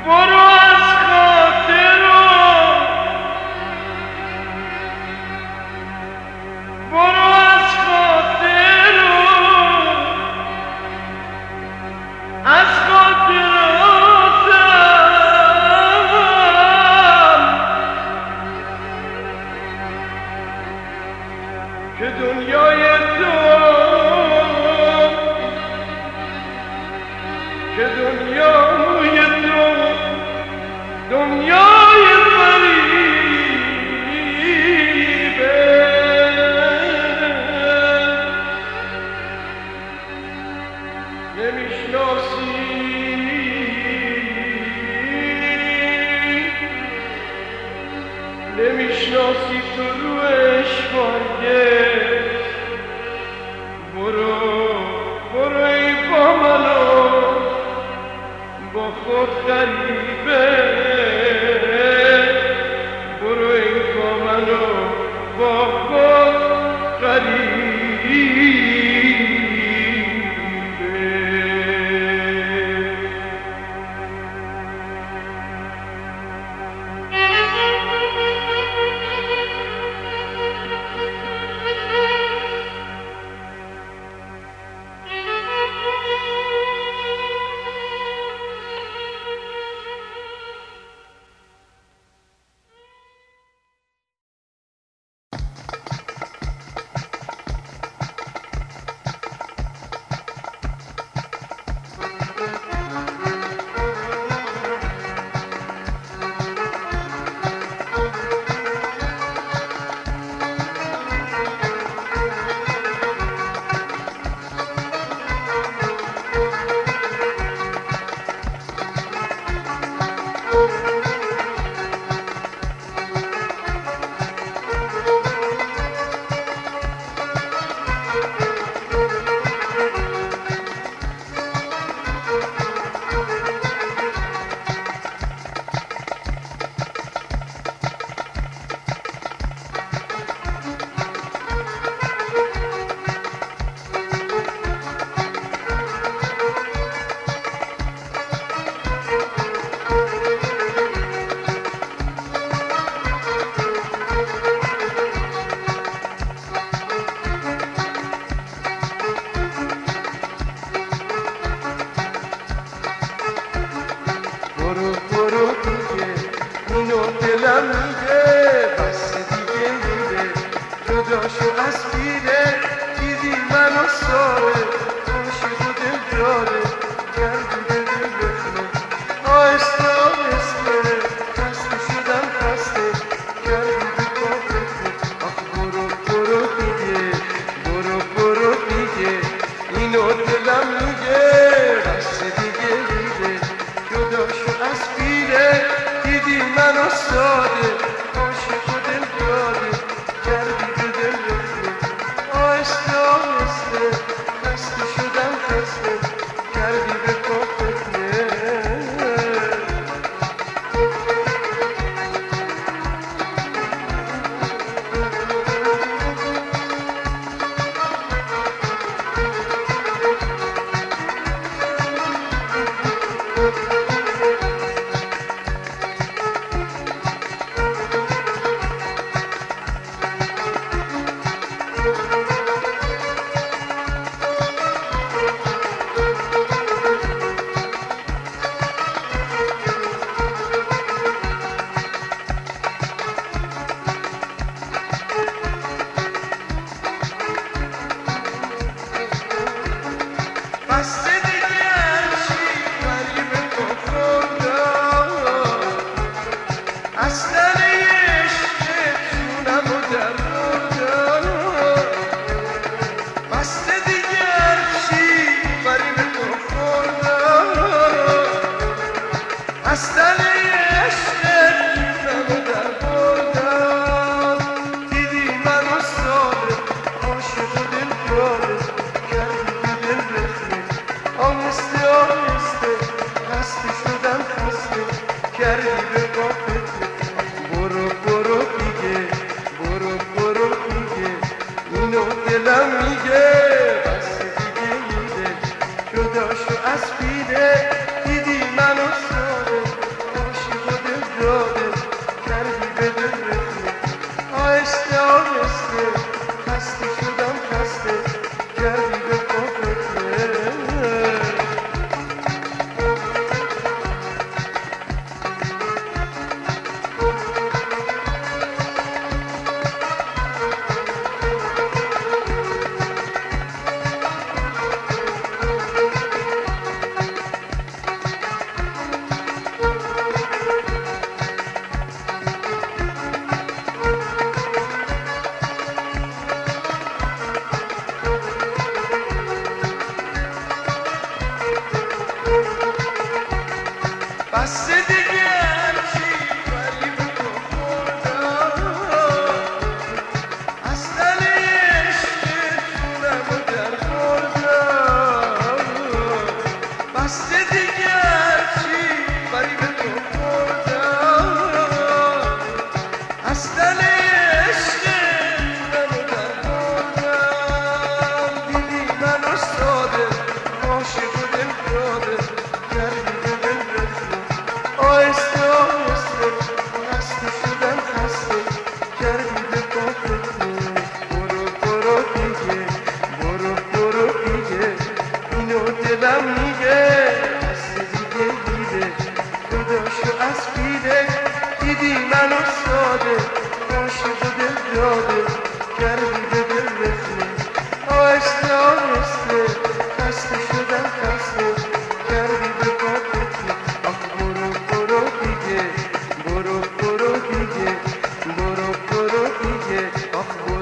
برو از خاطر برو از خاطر از خاطراتم که دنیای تو که دنیای تو دنیای فریبه نمیشناسی نمیشناسی تو روش بارگشت برو برو ای با منو با خود غریبه برو ای با منو با خود غریبه آهسته آهسته خسته شدم خسته کردی به پاکتون برو برو دیگه برو برو دیگه اینو دلم میگه خسته دیگه دیده جدا شو از پیده دیدی منو ساده عاشق و دل داده کردی به دل رفته آهسته آهسته خسته شدم خسته کردی به پاکتون آخ برو برو دیگه برو برو دیگه برو برو دیگه آخ برو